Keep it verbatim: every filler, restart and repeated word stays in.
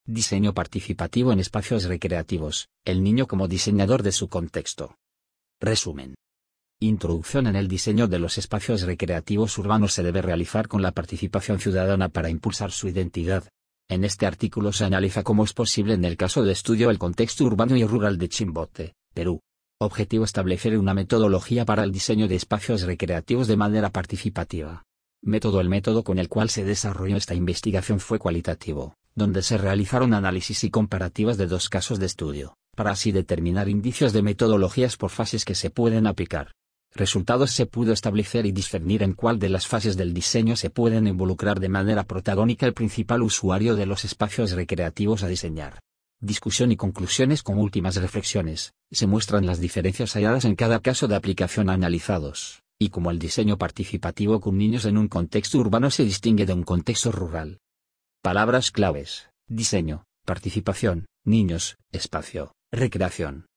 Diseño participativo en espacios recreativos, el niño como diseñador de su contexto. Resumen. Introducción en el diseño de los espacios recreativos urbanos se debe realizar con la participación ciudadana para impulsar su identidad. En este artículo se analiza cómo es posible en el caso de estudio el contexto urbano y rural de Chimbote, Perú. Objetivo: establecer una metodología para el diseño de espacios recreativos de manera participativa. Método: el método con el cual se desarrolló esta investigación fue cualitativo, donde se realizaron análisis y comparativas de dos casos de estudio, para así determinar indicios de metodologías por fases que se pueden aplicar. Resultados: se pudo establecer y discernir en cuál de las fases del diseño se pueden involucrar de manera protagónica el principal usuario de los espacios recreativos a diseñar. Discusión y conclusiones con últimas reflexiones. Se muestran las diferencias halladas en cada caso de aplicación analizados, y cómo el diseño participativo con niños en un contexto urbano se distingue de un contexto rural. Palabras claves: diseño, participación, niños, espacio, recreación.